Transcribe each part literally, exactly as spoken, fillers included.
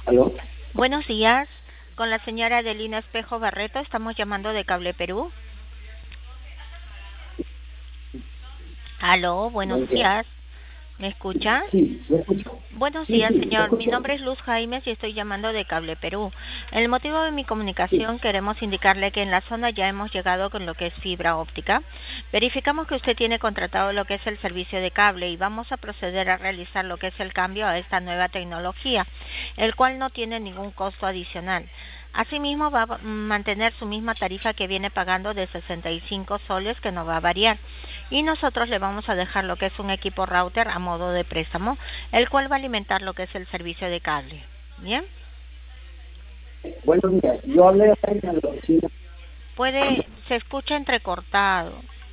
¿Aló? Buenos días, con la señora Adelina Espejo Barreto, estamos llamando de Cable Perú. Aló, buenos Buen día. días, ¿me escucha? Sí, ¿me escucho? Buenos Sí, días, sí, te señor. Mi escucho. nombre es Luz Jaimes y estoy llamando de Cable Perú. El motivo de mi Sí. comunicación queremos indicarle que en la zona ya hemos llegado con lo que es fibra óptica. Verificamos que usted tiene contratado lo que es el servicio de cable y vamos a proceder a realizar lo que es el cambio a esta nueva tecnología, el cual no tiene ningún costo adicional. Asimismo, va a mantener su misma tarifa que viene pagando de sesenta y cinco soles, que no va a variar. Y nosotros le vamos a dejar lo que es un equipo router a modo de préstamo, el cual va a alimentar lo que es el servicio de cable. ¿Bien? Buenos días. Yo hablé ahí en la oficina. Puede, se escucha entrecortado.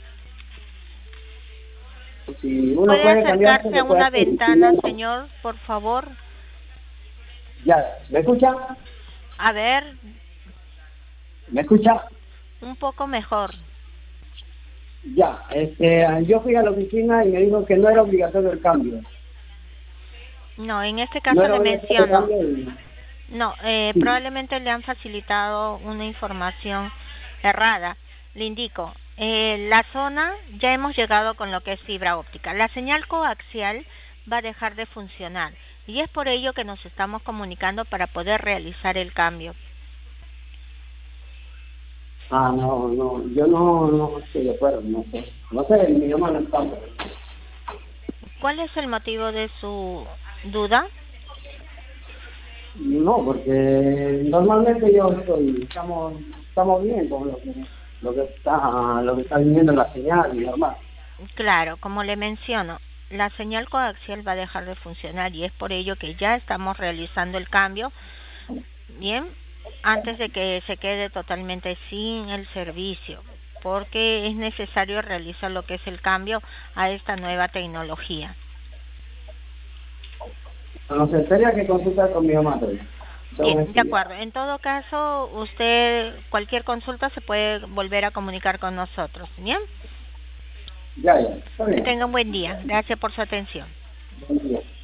Si uno ¿Puede puede cambiarse, acercarse a lo puede una hacer. Y si no, ventana, no. señor, por favor? Ya, ¿me escucha? A ver, ¿Me escucha? un poco mejor. Ya, este, yo fui a la oficina y me dijo que no era obligatorio el cambio. No, en este No caso era le obligatorio el menciono. cambio y No, eh, sí. probablemente le han facilitado una información errada. Le indico, eh, la zona ya hemos llegado con lo que es fibra óptica. La señal coaxial va a dejar de funcionar y es por ello que nos estamos comunicando para poder realizar el cambio. Ah, no, no, yo no, no estoy de acuerdo, no sé. No sé, mi mamá no está. ¿Cuál es el motivo de su duda? No, porque normalmente yo estoy, estamos, estamos bien con lo que, lo que está, lo que está viniendo la señal y normal. Claro, como le menciono, la señal coaxial va a dejar de funcionar y es por ello que ya estamos realizando el cambio, bien, antes de que se quede totalmente sin el servicio, porque es necesario realizar lo que es el cambio a esta nueva tecnología. No sé, tenía que consultar con mi mamá todavía. Bien, Tengo de que ya. acuerdo. En todo caso, usted cualquier consulta se puede volver a comunicar con nosotros, ¿bien? Ya, ya, está Que bien. tenga un buen día. Gracias por su atención. Buen día.